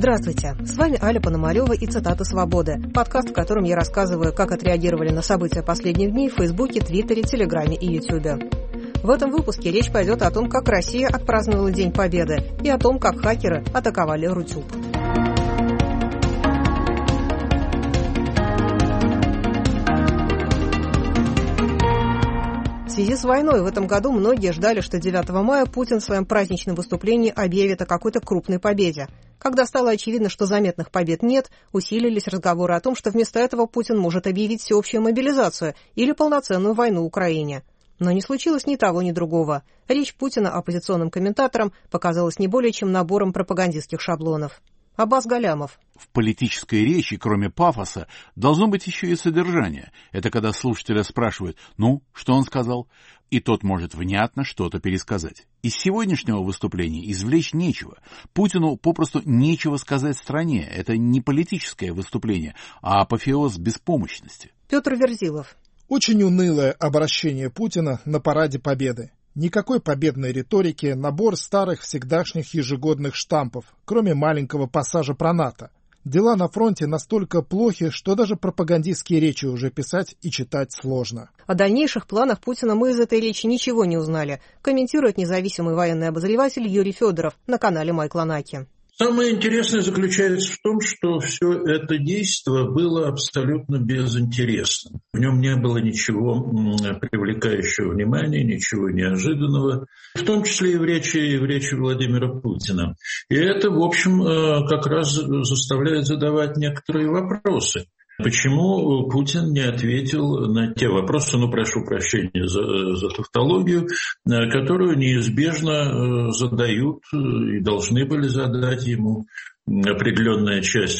Здравствуйте, с вами Аля Пономарева и «Цитаты свободы», подкаст, в котором я рассказываю, как отреагировали на события последних дней в Фейсбуке, Твиттере, Телеграме и Ютубе. В этом выпуске речь пойдет о том, как Россия отпраздновала День Победы, и о том, как хакеры атаковали Рутюб. В связи с войной в этом году многие ждали, что 9 мая Путин в своем праздничном выступлении объявит о какой-то крупной победе. Когда стало очевидно, что заметных побед нет, усилились разговоры о том, что вместо этого Путин может объявить всеобщую мобилизацию или полноценную войну в Украине. Но не случилось ни того, ни другого. Речь Путина оппозиционным комментаторам показалась не более чем набором пропагандистских шаблонов. Аббас Галямов. В политической речи, кроме пафоса, должно быть еще и содержание. Это когда слушателя спрашивают: «Ну, что он сказал?» И тот может внятно что-то пересказать. Из сегодняшнего выступления извлечь нечего. Путину попросту нечего сказать стране. Это не политическое выступление, а апофеоз беспомощности. Петр Верзилов. Очень унылое обращение Путина на параде Победы. Никакой победной риторики, набор старых всегдашних ежегодных штампов, кроме маленького пассажа про НАТО. Дела на фронте настолько плохи, что даже пропагандистские речи уже писать и читать сложно. О дальнейших планах Путина мы из этой речи ничего не узнали, комментирует независимый военный обозреватель Юрий Федоров на канале Майкла Наки. Самое интересное заключается в том, что все это действо было абсолютно безинтересным. В нем не было ничего привлекающего внимания, ничего неожиданного, в том числе и в речи Владимира Путина. И это, в общем, как раз заставляет задавать некоторые вопросы. Почему Путин не ответил на те вопросы, прошу прощения за тавтологию, которую неизбежно задают и должны были задать ему определенная часть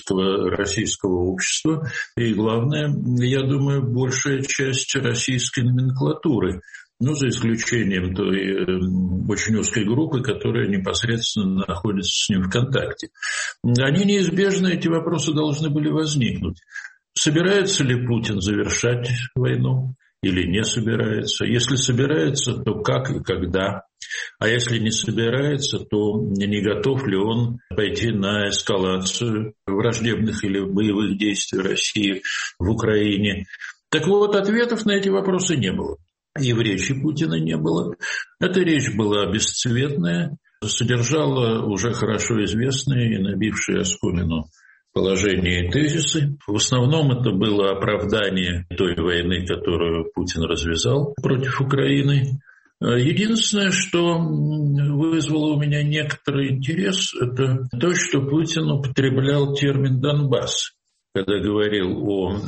российского общества и, главное, я думаю, большая часть российской номенклатуры. За исключением той очень узкой группы, которая непосредственно находится с ним в контакте. Они неизбежно, эти вопросы должны были возникнуть. Собирается ли Путин завершать войну или не собирается? Если собирается, то как и когда? А если не собирается, то не готов ли он пойти на эскалацию враждебных или боевых действий России в Украине? Так вот, ответов на эти вопросы не было. И в речи Путина не было. Эта речь была бесцветная, содержала уже хорошо известные и набившие оскомину положения и тезисы. В основном это было оправдание той войны, которую Путин развязал против Украины. Единственное, что вызвало у меня некоторый интерес, это то, что Путин употреблял термин «Донбасс», когда говорил о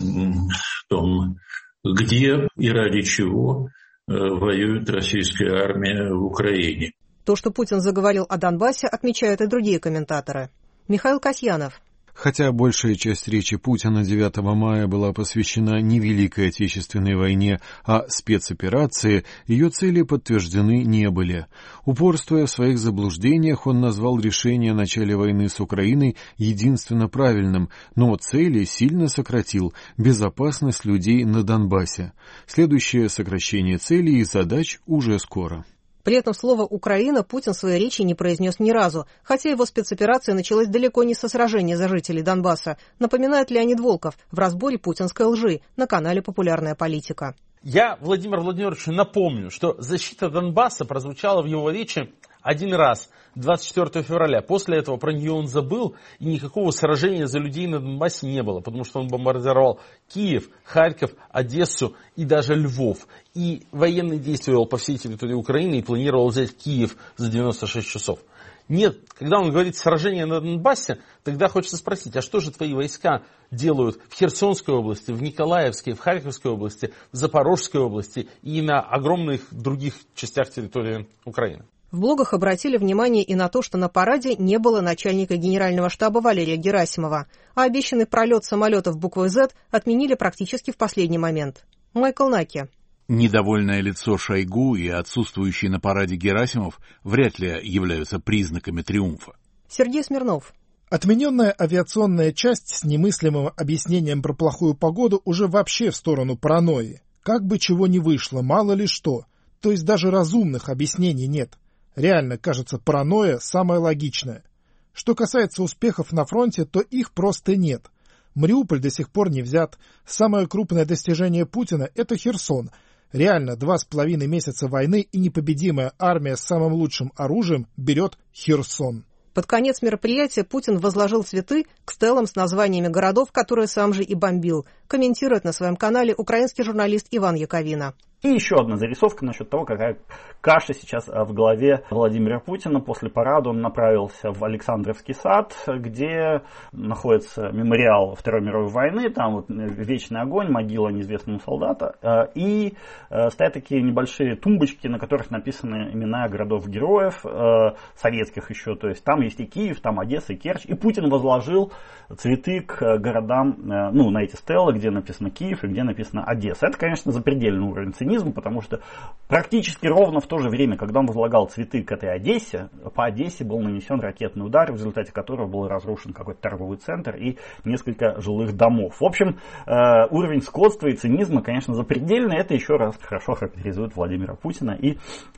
том, где и ради чего воюет российская армия в Украине. То, что Путин заговорил о Донбассе, отмечают и другие комментаторы. Михаил Касьянов. Хотя большая часть речи Путина 9 мая была посвящена не Великой Отечественной войне, а спецоперации, ее цели подтверждены не были. Упорствуя в своих заблуждениях, он назвал решение о начале войны с Украиной единственно правильным, но цели сильно сократил – безопасность людей на Донбассе. Следующее сокращение целей и задач уже скоро. При этом слово «Украина» Путин в своей речи не произнес ни разу, хотя его спецоперация началась далеко не со сражения за жителей Донбасса, напоминает Леонид Волков в разборе путинской лжи на канале «Популярная политика». Я Владимиру Владимировичу напомню, что защита Донбасса прозвучала в его речи один раз, 24 февраля. После этого про нее он забыл, и никакого сражения за людей на Донбассе не было, потому что он бомбардировал Киев, Харьков, Одессу и даже Львов. И военные действия вел по всей территории Украины и планировал взять Киев за 96 часов. Нет, когда он говорит «сражение на Донбассе», тогда хочется спросить, а что же твои войска делают в Херсонской области, в Николаевской, в Харьковской области, в Запорожской области и на огромных других частях территории Украины? В блогах обратили внимание и на то, что на параде не было начальника генерального штаба Валерия Герасимова, а обещанный пролет самолетов буквой «З» отменили практически в последний момент. Майкл Наки. Недовольное лицо Шойгу и отсутствующий на параде Герасимов вряд ли являются признаками триумфа. Сергей Смирнов. Отмененная авиационная часть с немыслимым объяснением про плохую погоду уже вообще в сторону паранойи. Как бы чего ни вышло, мало ли что. То есть даже разумных объяснений нет. Реально, кажется, паранойя самая логичная. Что касается успехов на фронте, то их просто нет. Мариуполь до сих пор не взят. Самое крупное достижение Путина – это Херсон. Реально, 2,5 месяца войны и непобедимая армия с самым лучшим оружием берет Херсон. Под конец мероприятия Путин возложил цветы к стелам с названиями городов, которые сам же и бомбил, комментирует на своем канале украинский журналист Иван Яковина. И еще одна зарисовка насчет того, какая каша сейчас в голове Владимира Путина. После парада он направился в Александровский сад, где находится мемориал Второй мировой войны. Там вот вечный огонь, могила неизвестного солдата. И стоят такие небольшие тумбочки, на которых написаны имена городов-героев, советских еще. То есть там есть и Киев, там Одесса, и Керчь. И Путин возложил цветы к городам, ну, на эти стелы, где написано Киев и где написано Одесса. Это, конечно, запредельный уровень цинизма, потому что практически ровно в то же время, когда он возлагал цветы к этой Одессе, по Одессе был нанесен ракетный удар, в результате которого был разрушен какой-то торговый центр и несколько жилых домов. В общем, уровень скотства и цинизма, конечно, запредельный. Это еще раз хорошо характеризует Владимира Путина и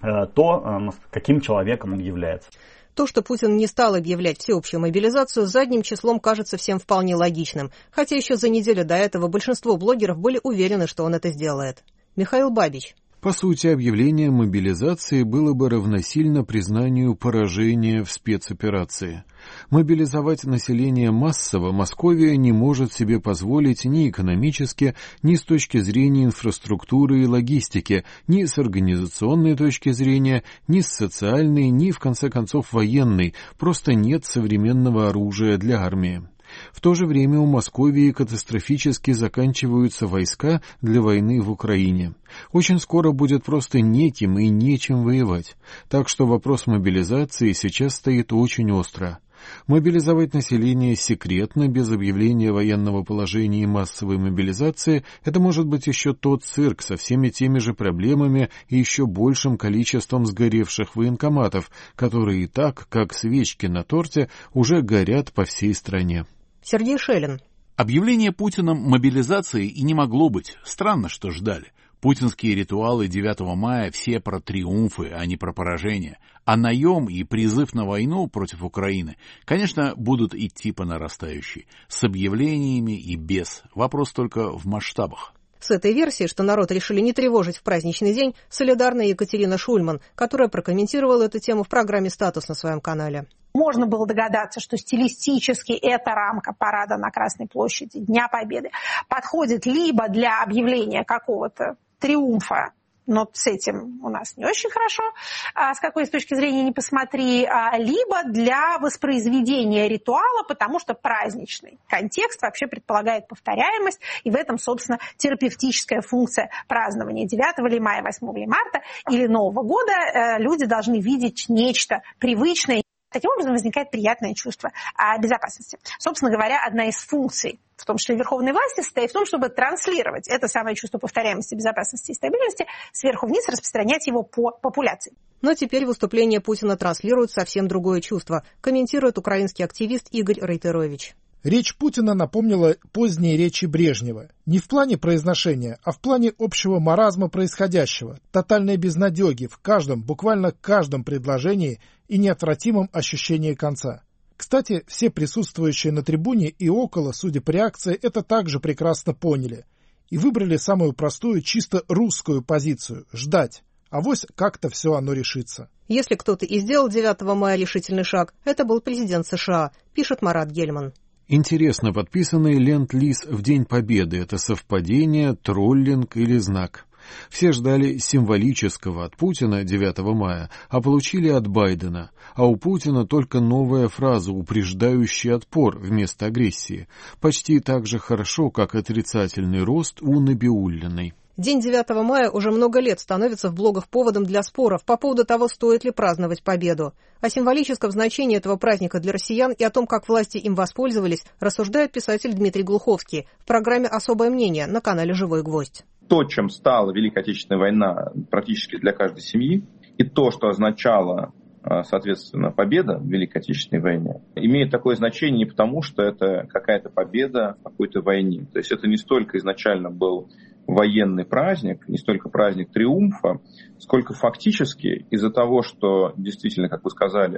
то, каким человеком он является. То, что Путин не стал объявлять всеобщую мобилизацию, задним числом кажется всем вполне логичным, хотя еще за неделю до этого большинство блогеров были уверены, что он это сделает. Михаил Бабич. По сути, объявление мобилизации было бы равносильно признанию поражения в спецоперации. Мобилизовать население массово Московия не может себе позволить ни экономически, ни с точки зрения инфраструктуры и логистики, ни с организационной точки зрения, ни с социальной, ни, в конце концов, военной. Просто нет современного оружия для армии. В то же время у Московии катастрофически заканчиваются войска для войны в Украине. Очень скоро будет просто неким и нечем воевать. Так что вопрос мобилизации сейчас стоит очень остро. Мобилизовать население секретно, без объявления военного положения и массовой мобилизации, это может быть еще тот цирк со всеми теми же проблемами и еще большим количеством сгоревших военкоматов, которые и так, как свечки на торте, уже горят по всей стране. Сергей Шелин. Объявление Путиным мобилизации и не могло быть. Странно, что ждали. Путинские ритуалы 9 мая все про триумфы, а не про поражение. А наем и призыв на войну против Украины, конечно, будут идти по нарастающей. С объявлениями и без. Вопрос только в масштабах. С этой версией, что народ решили не тревожить в праздничный день, солидарна Екатерина Шульман, которая прокомментировала эту тему в программе «Статус» на своем канале. Можно было догадаться, что стилистически эта рамка парада на Красной площади, Дня Победы, подходит либо для объявления какого-то триумфа, но с этим у нас не очень хорошо, с какой с точки зрения не посмотри, либо для воспроизведения ритуала, потому что праздничный контекст вообще предполагает повторяемость, и в этом, собственно, терапевтическая функция празднования 9 ли мая, 8 ли марта или Нового года. Люди должны видеть нечто привычное. Таким образом возникает приятное чувство безопасности. Собственно говоря, одна из функций, в том числе верховной власти, состоит в том, чтобы транслировать это самое чувство повторяемости, безопасности и стабильности сверху вниз, распространять его по популяции. Но теперь выступление Путина транслирует совсем другое чувство, комментирует украинский активист Игорь Рейтерович. Речь Путина напомнила поздние речи Брежнева. Не в плане произношения, а в плане общего маразма происходящего, тотальной безнадеги в каждом, буквально каждом предложении и неотвратимом ощущении конца. Кстати, все присутствующие на трибуне и около, судя по реакции, это также прекрасно поняли. И выбрали самую простую, чисто русскую позицию – ждать. Авось как-то все оно решится. Если кто-то и сделал 9 мая решительный шаг, это был президент США, пишет Марат Гельман. Интересно, подписанный ленд-лиз в День Победы – это совпадение, троллинг или знак? Все ждали символического от Путина 9 мая, а получили от Байдена. А у Путина только новая фраза, упреждающий отпор вместо агрессии. Почти так же хорошо, как отрицательный рост у Набиуллиной. День 9 мая уже много лет становится в блогах поводом для споров по поводу того, стоит ли праздновать победу. О символическом значении этого праздника для россиян и о том, как власти им воспользовались, рассуждает писатель Дмитрий Глуховский в программе «Особое мнение» на канале «Живой гвоздь». То, чем стала Великая Отечественная война практически для каждой семьи, и то, что означало, соответственно, победа в Великой Отечественной войне, имеет такое значение не потому, что это какая-то победа в какой-то войне. То есть это не столько изначально был военный праздник, не столько праздник триумфа, сколько фактически из-за того, что действительно, как вы сказали,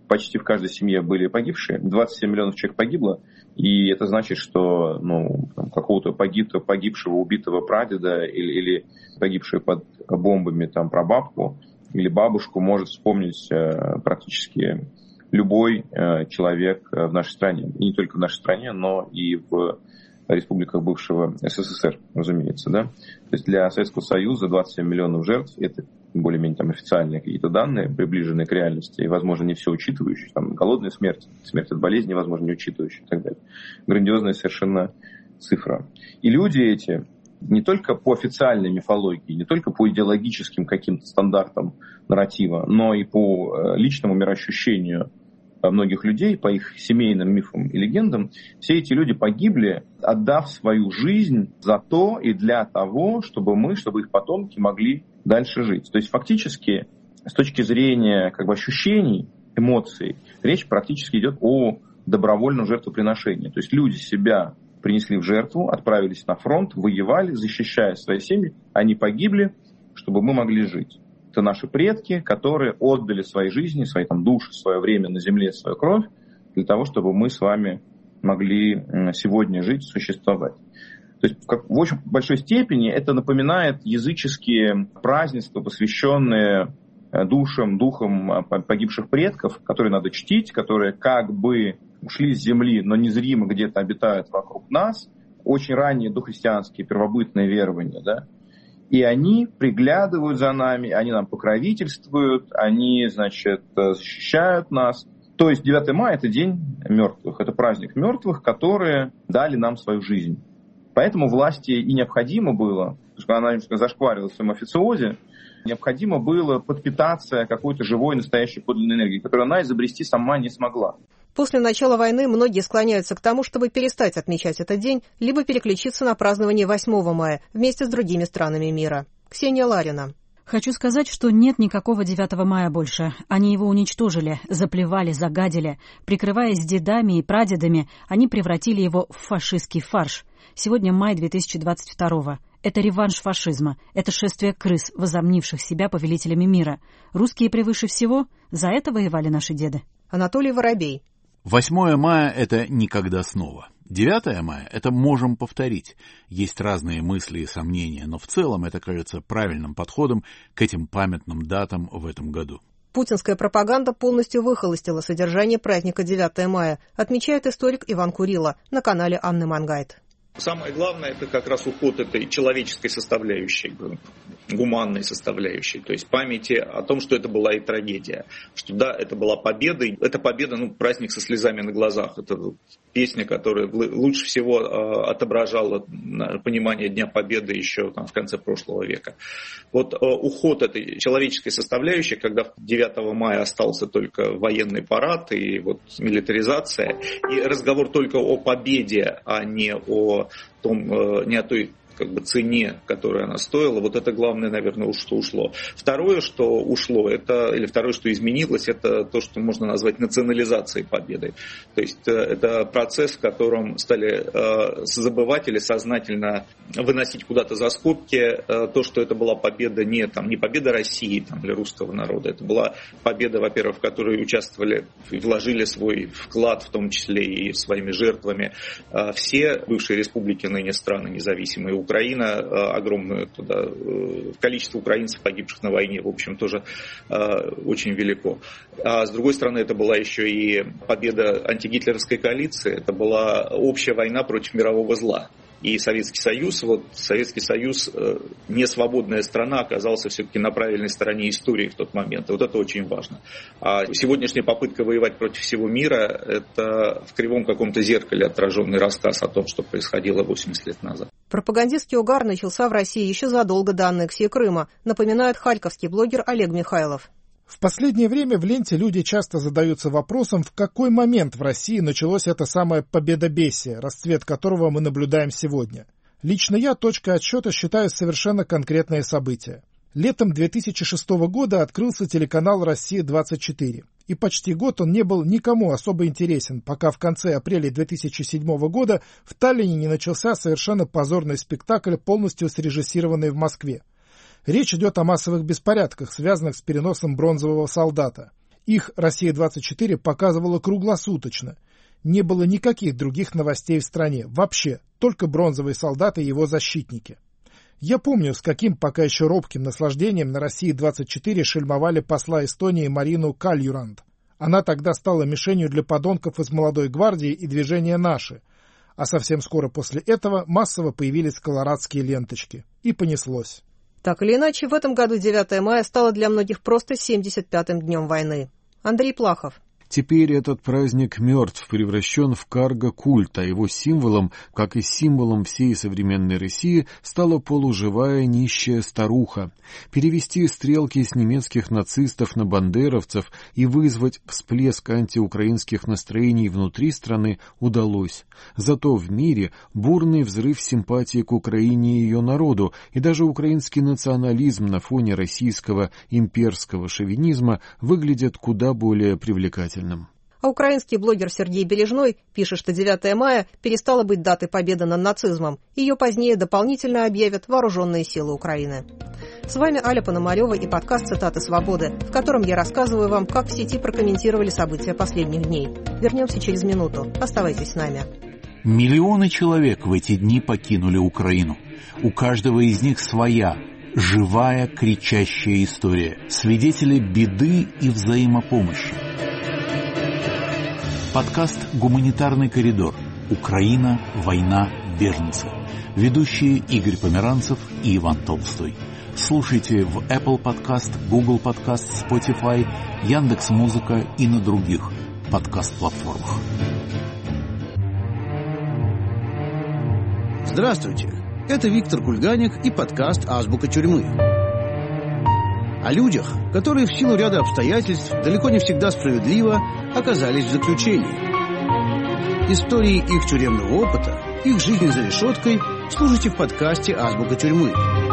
почти в каждой семье были погибшие. 27 миллионов человек погибло, и это значит, что какого-то погибшего, убитого прадеда или погибшего под бомбами прабабку или бабушку может вспомнить практически любой человек в нашей стране. И не только в нашей стране, но и в республиках бывшего СССР, разумеется. Да? То есть для Советского Союза 27 миллионов жертв – это более-менее официальные какие-то данные, приближенные к реальности, и, возможно, не все учитывающие. Голодная смерть, смерть от болезни, возможно, не учитывающие и так далее. Грандиозная совершенно цифра. И люди эти не только по официальной мифологии, не только по идеологическим каким-то стандартам нарратива, но и по личному мироощущению многих людей, по их семейным мифам и легендам, все эти люди погибли, отдав свою жизнь за то и для того, чтобы их потомки могли дальше жить. То есть фактически, с точки зрения ощущений, эмоций, речь практически идет о добровольном жертвоприношении. То есть люди себя принесли в жертву, отправились на фронт, воевали, защищая свои семьи, они погибли, чтобы мы могли жить. Это наши предки, которые отдали свои жизни, свои души, свое время на земле, свою кровь, для того, чтобы мы с вами могли сегодня жить, существовать. То есть в очень большой степени это напоминает языческие празднества, посвященные духам погибших предков, которые надо чтить, которые как бы ушли с земли, но незримо где-то обитают вокруг нас. Очень ранние дохристианские первобытные верования, да? И они приглядывают за нами, они нам покровительствуют, они, защищают нас. То есть 9 мая – это День мертвых, это праздник мертвых, которые дали нам свою жизнь. Поэтому власти и необходимо было, потому что она немножко зашкварила в своем официозе, необходимо было подпитаться какой-то живой, настоящей подлинной энергией, которую она изобрести сама не смогла. После начала войны многие склоняются к тому, чтобы перестать отмечать этот день, либо переключиться на празднование 8 мая вместе с другими странами мира. Ксения Ларина. Хочу сказать, что нет никакого 9 мая больше. Они его уничтожили, заплевали, загадили. Прикрываясь дедами и прадедами, они превратили его в фашистский фарш. Сегодня май 2022-го. Это реванш фашизма. Это шествие крыс, возомнивших себя повелителями мира. Русские превыше всего? За это воевали наши деды. Анатолий Воробей. 8 мая – это никогда снова. 9 мая – это можем повторить. Есть разные мысли и сомнения, но в целом это кажется правильным подходом к этим памятным датам в этом году. Путинская пропаганда полностью выхолостила содержание праздника 9 мая, отмечает историк Иван Курило на канале Анны Мангайт. Самое главное, это как раз уход этой человеческой составляющей, гуманной составляющей, то есть памяти о том, что это была и трагедия, что да, это была победа, это победа, праздник со слезами на глазах, это песня, которая лучше всего отображала понимание Дня Победы еще в конце прошлого века. Вот уход этой человеческой составляющей, когда 9 мая остался только военный парад и милитаризация, и разговор только о победе, а не о той цене, которую она стоила, это главное, наверное, что ушло. Второе, что ушло, второе, что изменилось, это то, что можно назвать национализацией победы. То есть это процесс, в котором стали забывать или сознательно выносить куда-то за скобки то, что это была победа не победа России или русского народа, это была победа, во-первых, в которой участвовали и вложили свой вклад, в том числе и своими жертвами, все бывшие республики, ныне страны независимые, Украина, огромное количество украинцев, погибших на войне, в общем, тоже очень велико. А с другой стороны, это была еще и победа антигитлеровской коалиции, это была общая война против мирового зла. И Советский Союз, не свободная страна, оказался все-таки на правильной стороне истории в тот момент. И это очень важно. А сегодняшняя попытка воевать против всего мира – это в кривом каком-то зеркале отраженный рассказ о том, что происходило 80 лет назад. Пропагандистский угар начался в России еще задолго до аннексии Крыма, напоминает харьковский блогер Олег Михайлов. В последнее время в ленте люди часто задаются вопросом, в какой момент в России началось это самое победобесие, расцвет которого мы наблюдаем сегодня. Лично я точкой отсчета считаю совершенно конкретное событие. Летом 2006 года открылся телеканал «Россия-24». И почти год он не был никому особо интересен, пока в конце апреля 2007 года в Таллине не начался совершенно позорный спектакль, полностью срежиссированный в Москве. Речь идет о массовых беспорядках, связанных с переносом бронзового солдата. Их «Россия-24» показывала круглосуточно. Не было никаких других новостей в стране. Вообще, только бронзовые солдаты и его защитники. Я помню, с каким пока еще робким наслаждением на «России-24» шельмовали посла Эстонии Марину Кальюранд. Она тогда стала мишенью для подонков из «Молодой гвардии» и движения «Наши». А совсем скоро после этого массово появились колорадские ленточки. И понеслось. Так или иначе, в этом году 9 мая стало для многих просто 75-м днем войны. Андрей Плахов. Теперь этот праздник мертв, превращен в карго-культ, а его символом, как и символом всей современной России, стала полуживая нищая старуха. Перевести стрелки с немецких нацистов на бандеровцев и вызвать всплеск антиукраинских настроений внутри страны удалось. Зато в мире бурный взрыв симпатии к Украине и ее народу, и даже украинский национализм на фоне российского имперского шовинизма выглядят куда более привлекательным. А украинский блогер Сергей Бережной пишет, что 9 мая перестала быть датой победы над нацизмом. Ее позднее дополнительно объявят вооруженные силы Украины. С вами Аля Пономарева и подкаст «Цитаты свободы», в котором я рассказываю вам, как в сети прокомментировали события последних дней. Вернемся через минуту. Оставайтесь с нами. Миллионы человек в эти дни покинули Украину. У каждого из них своя, живая, кричащая история. Свидетели беды и взаимопомощи. Подкаст «Гуманитарный коридор. Украина. Война. Беженцы». Ведущие Игорь Померанцев и Иван Толстой. Слушайте в Apple Podcast, Google Podcast, Spotify, Яндекс.Музыка и на других подкаст-платформах. Здравствуйте, это Виктор Кульганик и подкаст «Азбука тюрьмы». О людях, которые в силу ряда обстоятельств, далеко не всегда справедливо, оказались в заключении. Истории их тюремного опыта, их жизни за решеткой слушайте в подкасте «Азбука тюрьмы».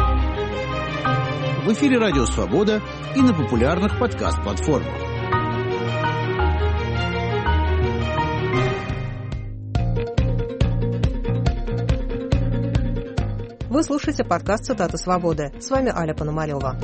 В эфире «Радио Свобода» и на популярных подкаст-платформах. Вы слушаете подкаст «Цитаты свободы». С вами Аля Пономарева.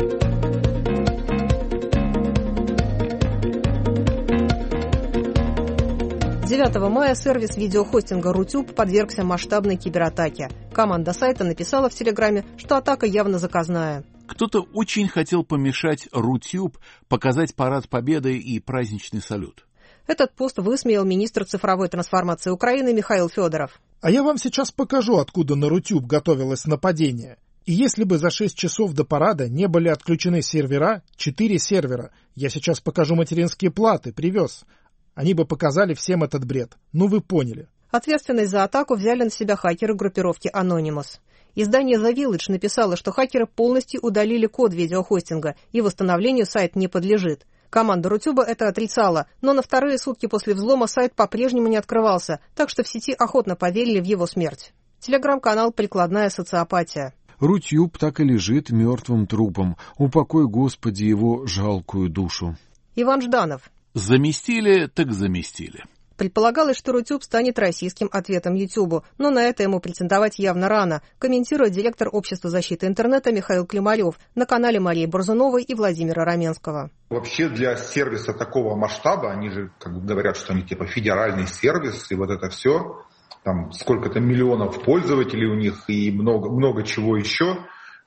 С 9 мая сервис видеохостинга Рутюб подвергся масштабной кибератаке. Команда сайта написала в Телеграме, что атака явно заказная. Кто-то очень хотел помешать Рутюб показать парад Победы и праздничный салют. Этот пост высмеял министр цифровой трансформации Украины Михаил Федоров. А я вам сейчас покажу, откуда на Рутюб готовилось нападение. И если бы за 6 часов до парада не были отключены сервера, 4 сервера, я сейчас покажу материнские платы, привез, они бы показали всем этот бред. Ну вы поняли. Ответственность за атаку взяли на себя хакеры группировки Anonymous. Издание The Village написало, что хакеры полностью удалили код видеохостинга, и восстановлению сайт не подлежит. Команда Рутюба это отрицала, но на вторые сутки после взлома сайт по-прежнему не открывался, так что в сети охотно поверили в его смерть. Телеграм-канал «Прикладная социопатия». Рутюб так и лежит мертвым трупом. Упокой, Господи, его жалкую душу. Иван Жданов. Заместили, так заместили. Предполагалось, что Рутюб станет российским ответом Ютубу, но на это ему претендовать явно рано, комментирует директор Общества защиты интернета Михаил Климарев на канале Марии Борзуновой и Владимира Раменского. Вообще для сервиса такого масштаба, они же как бы говорят, что они типа федеральный сервис, и вот это все, там сколько-то миллионов пользователей у них и много чего еще,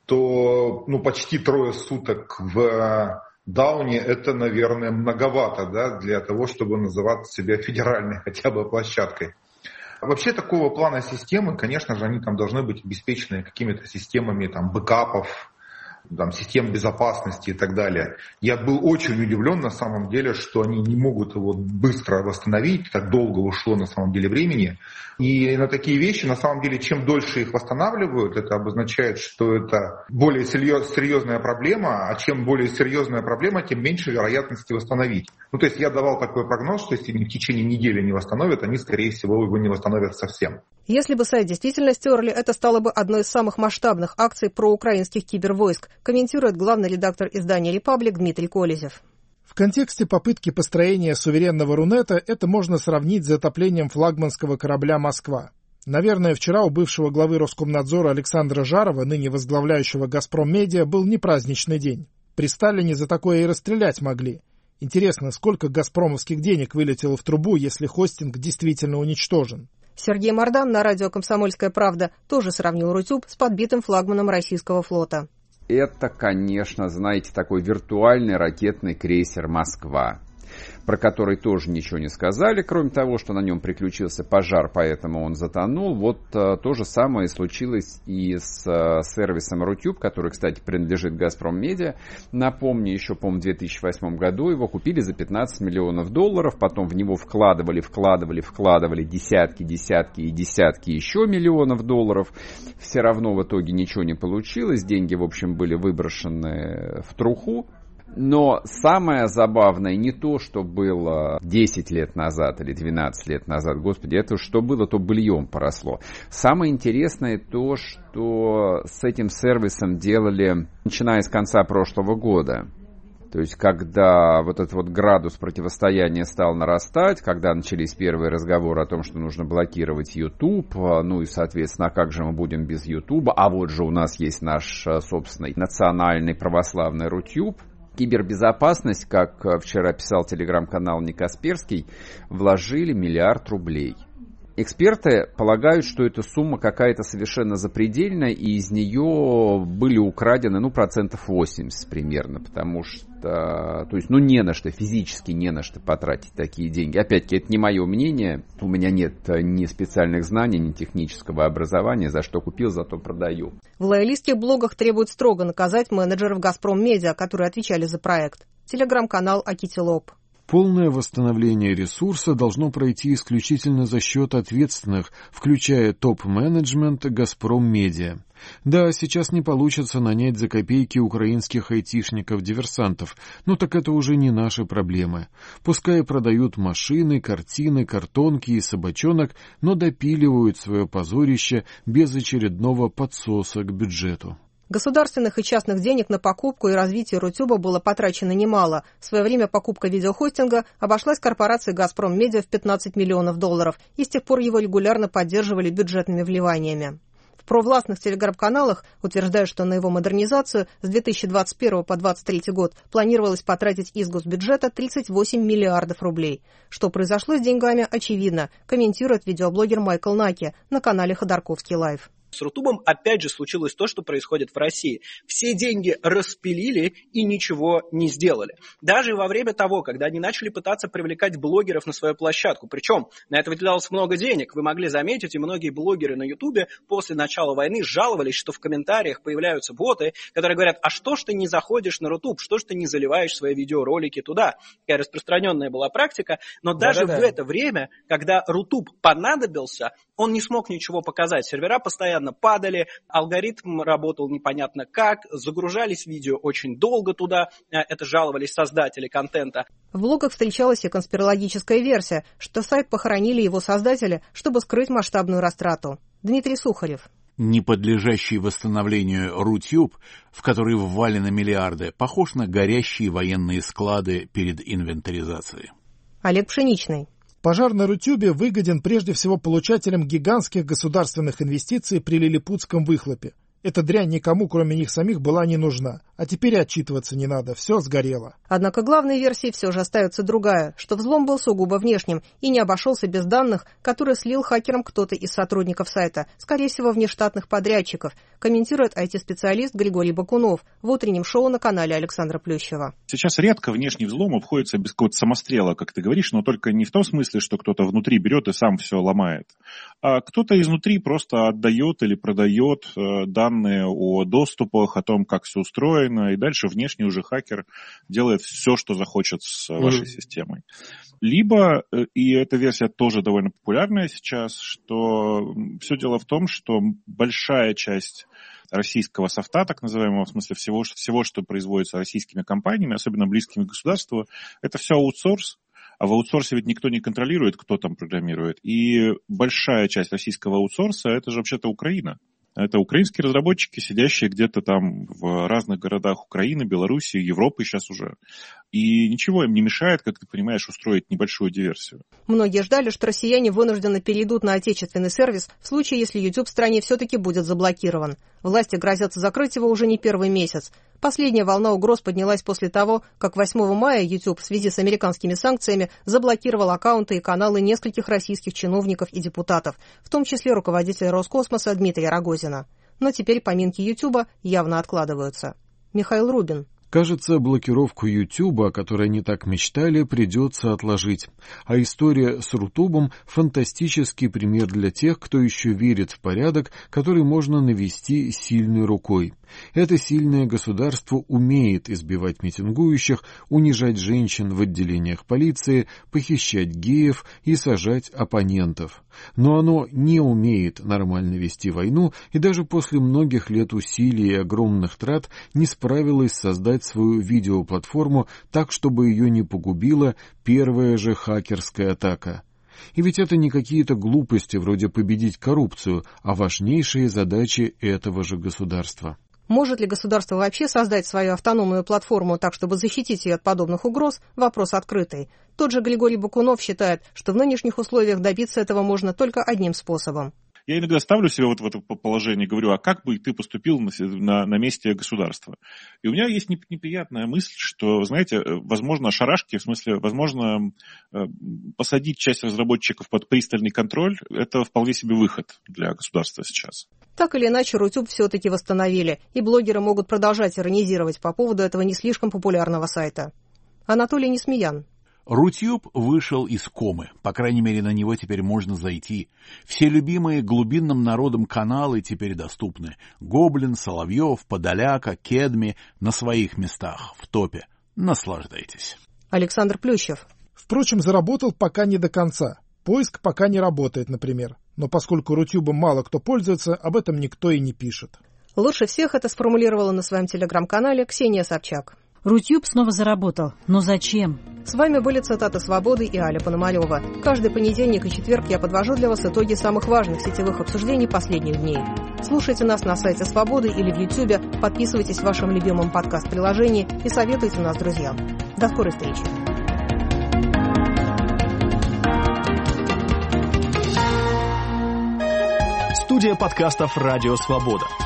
то почти 3 суток в дауне это, наверное, многовато, да, для того, чтобы называть себя федеральной хотя бы площадкой. Вообще такого плана системы, конечно же, они там должны быть обеспечены какими-то системами там бэкапов, там, систем безопасности и так далее. Я был очень удивлен на самом деле, что они не могут его быстро восстановить, так долго ушло на самом деле времени. И на такие вещи, на самом деле, чем дольше их восстанавливают, это обозначает, что это более серьезная проблема, а чем более серьезная проблема, тем меньше вероятности восстановить. То есть я давал такой прогноз, что если они в течение недели не восстановят, они, скорее всего, его не восстановят совсем. Если бы сайт действительно стерли, это стало бы одной из самых масштабных акций проукраинских кибервойск, комментирует главный редактор издания «Репаблик» Дмитрий Колезев. В контексте попытки построения суверенного Рунета это можно сравнить с затоплением флагманского корабля «Москва». Наверное, вчера у бывшего главы Роскомнадзора Александра Жарова, ныне возглавляющего «Газпром Медиа», был не праздничный день. При Сталине за такое и расстрелять могли. Интересно, сколько газпромовских денег вылетело в трубу, если хостинг действительно уничтожен? Сергей Мордан на радио «Комсомольская правда» тоже сравнил Рутюб с подбитым флагманом российского флота. Это, конечно, знаете, такой виртуальный ракетный крейсер «Москва», про который тоже ничего не сказали, кроме того, что на нем приключился пожар, поэтому он затонул. Вот то же самое случилось и с сервисом Рутюб, который, кстати, принадлежит «Газпром Медиа». Напомню, еще, по-моему, в 2008 году его купили за $15 миллионов, потом в него вкладывали десятки еще миллионов долларов. Все равно в итоге ничего не получилось, деньги, в общем, были выброшены в труху. Но самое забавное не то, что было 10 лет назад или 12 лет назад, господи, это что было, то быльем поросло. Самое интересное то, что с этим сервисом делали, начиная с конца прошлого года. То есть, когда вот этот вот градус противостояния стал нарастать, когда начались первые разговоры о том, что нужно блокировать YouTube, ну и, соответственно, как же мы будем без YouTube, а вот же у нас есть наш собственный национальный православный Рутюб. Кибербезопасность, как вчера писал телеграм-канал Ник Касперский, вложили $1 миллиард. Эксперты полагают, что эта сумма какая-то совершенно запредельная, и из нее были украдены, 80% примерно, потому что, то есть, не на что, физически не на что потратить такие деньги. Опять-таки, это не мое мнение, у меня нет ни специальных знаний, ни технического образования, за что купил, зато продаю. В лоялистских блогах требуют строго наказать менеджеров «Газпром Медиа», которые отвечали за проект. Телеграм-канал Акитилоп. Полное восстановление ресурса должно пройти исключительно за счет ответственных, включая топ-менеджмент «Газпром Медиа». Да, сейчас не получится нанять за копейки украинских айтишников-диверсантов, но так это уже не наши проблемы. Пускай продают машины, картины, картонки и собачонок, но допиливают свое позорище без очередного подсоса к бюджету. Государственных и частных денег на покупку и развитие Рутюба было потрачено немало. В свое время покупка видеохостинга обошлась корпорации «Газпром Медиа» в $15 миллионов, и с тех пор его регулярно поддерживали бюджетными вливаниями. В провластных телеграм-каналах утверждают, что на его модернизацию с 2021 по 2023 год планировалось потратить из госбюджета $38 миллиардов. Что произошло с деньгами, очевидно, комментирует видеоблогер Майкл Наки на канале Ходорковский Лайв. С Рутубом опять же случилось то, что происходит в России. Все деньги распилили и ничего не сделали. Даже во время того, когда они начали пытаться привлекать блогеров на свою площадку. Причем на это выделялось много денег. Вы могли заметить, и многие блогеры на Ютубе после начала войны жаловались, что в комментариях появляются боты, которые говорят: а что ж ты не заходишь на Рутуб, что ж ты не заливаешь свои видеоролики туда? Такая распространенная была практика. Но даже в это время, когда Рутуб понадобился, он не смог ничего показать. Сервера постоянно падали, алгоритм работал непонятно как, загружались видео очень долго туда, это жаловались создатели контента. В блогах встречалась и конспирологическая версия, что сайт похоронили его создатели, чтобы скрыть масштабную растрату. Дмитрий Сухарев. Не подлежащий восстановлению Рутюб, в который ввалены миллиарды, похож на горящие военные склады перед инвентаризацией. Олег Пшеничный. Пожар на Рутюбе выгоден прежде всего получателям гигантских государственных инвестиций при лилипутском выхлопе. Эта дрянь никому, кроме них самих, была не нужна. А теперь отчитываться не надо, все сгорело. Однако главной версией все же остается другая, что взлом был сугубо внешним и не обошелся без данных, которые слил хакерам кто-то из сотрудников сайта, скорее всего, внештатных подрядчиков, комментирует IT-специалист Григорий Бакунов в утреннем шоу на канале Александра Плющева. Сейчас редко внешний взлом обходится без какого-то самострела, как ты говоришь, но только не в том смысле, что кто-то внутри берет и сам все ломает, а кто-то изнутри просто отдает или продает данные о доступах, о том, как все устроено, и дальше внешний уже хакер делает все, что захочет с вашей системой. Либо, и эта версия тоже довольно популярная сейчас, что все дело в том, что большая часть российского софта, так называемого, в смысле всего, что производится российскими компаниями, особенно близкими к государству, это все аутсорс. А в аутсорсе ведь никто не контролирует, кто там программирует. И большая часть российского аутсорса – это же вообще-то Украина. Это украинские разработчики, сидящие где-то там в разных городах Украины, Белоруссии, Европы сейчас уже. И ничего им не мешает, как ты понимаешь, устроить небольшую диверсию. Многие ждали, что россияне вынуждены перейдут на отечественный сервис в случае, если YouTube в стране все-таки будет заблокирован. Власти грозятся закрыть его уже не первый месяц. Последняя волна угроз поднялась после того, как 8 мая YouTube в связи с американскими санкциями заблокировал аккаунты и каналы нескольких российских чиновников и депутатов, в том числе руководителя Роскосмоса Дмитрия Рогозина. Но теперь поминки YouTube явно откладываются. Михаил Рубин. Кажется, блокировку Ютуба, о которой они так мечтали, придется отложить. А история с Рутубом – фантастический пример для тех, кто еще верит в порядок, который можно навести сильной рукой. Это сильное государство умеет избивать митингующих, унижать женщин в отделениях полиции, похищать геев и сажать оппонентов. Но оно не умеет нормально вести войну и даже после многих лет усилий и огромных трат не справилось создать свою видеоплатформу так, чтобы ее не погубила первая же хакерская атака. И ведь это не какие-то глупости вроде победить коррупцию, а важнейшие задачи этого же государства. Может ли государство вообще создать свою автономную платформу так, чтобы защитить ее от подобных угроз? Вопрос открытый. Тот же Григорий Бакунов считает, что в нынешних условиях добиться этого можно только одним способом. Я иногда ставлю себя вот в это положение, говорю, а как бы ты поступил на месте государства? И у меня есть неприятная мысль, что, знаете, возможно, шарашки, в смысле, возможно, посадить часть разработчиков под пристальный контроль, это вполне себе выход для государства сейчас. Так или иначе, Рутюб все-таки восстановили, и блогеры могут продолжать иронизировать по поводу этого не слишком популярного сайта. Анатолий Несмеян. Рутюб вышел из комы, по крайней мере, на него теперь можно зайти. Все любимые глубинным народом каналы теперь доступны. Гоблин, Соловьев, Подоляка, Кедми на своих местах, в топе. Наслаждайтесь. Александр Плющев. Впрочем, заработал пока не до конца. Поиск пока не работает, например. Но поскольку Рутюбом мало кто пользуется, об этом никто и не пишет. Лучше всех это сформулировала на своем телеграм-канале Ксения Собчак. Рутюб снова заработал. Но зачем? С вами были цитаты «Свободы» и Аля Пономарева. Каждый понедельник и четверг я подвожу для вас итоги самых важных сетевых обсуждений последних дней. Слушайте нас на сайте «Свободы» или в Ютьюбе, подписывайтесь в вашем любимом подкаст-приложении и советуйте нас друзьям. До скорой встречи. Студия подкастов «Радио Свобода».